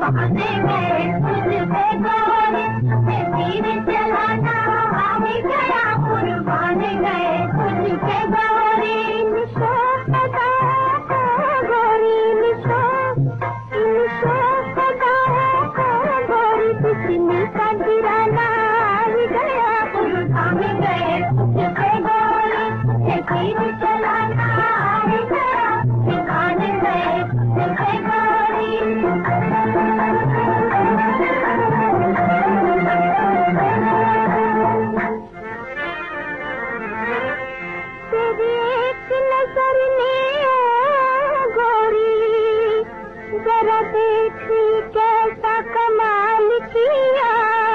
कुर्बाने गए तुझ पे गोरी, तीर चलाना आ गया कुर्बाने गए तुझ पे गोरी। कितनी का गिराना गया कुर्बाने गए तुझ पे गोरी, तीर चलाना गया कुर्बाने गए तुझ पे गोरी। तेरी एक नजर ने गोरी जरा देखी कैसा कमाल किया,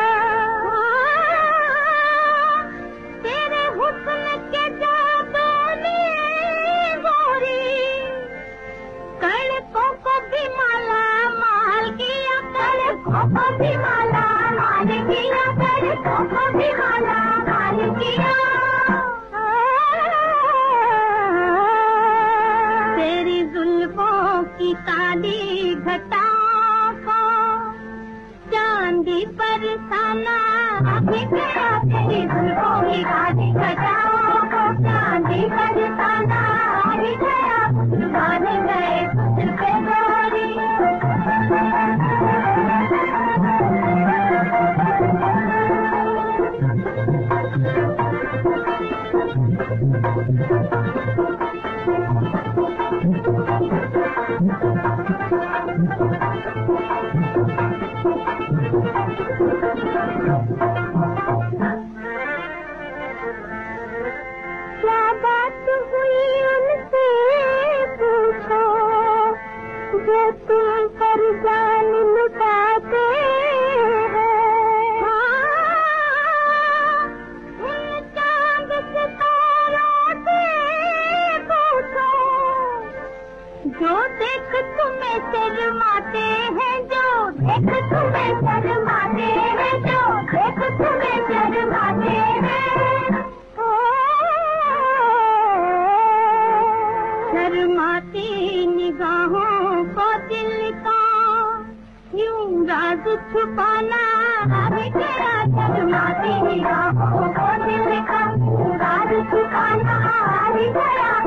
तेरे हुस्न के जादू ने गोरी कड़कों को भी माला माल किया, कड़कों को भी माला माल किया, कड़कों को भी माला माल किया। तेरी जुल्फों की काली घटाओं को चांदी पर साना अभी गया, तेरी जुल्फों की काली घटाओं को चांदी पर साना अभी गया कुर्बाने गए तुझ पे गोरी। क्या बात हुई उनसे पूछो जो तुम पर जान लुटाते हैं। उन चांद सितारों से पूछो जो देख तुम्हें शर्माते हैं, जो देख तुम्हें शर्माते हैं, जो देख तुम्हें शर्माते हैं। शर्माती निगाहों को दिल का यूं राज छुपाना अभी गया, शर्माती निगाहों को दिल का राज छुपाना अभी गया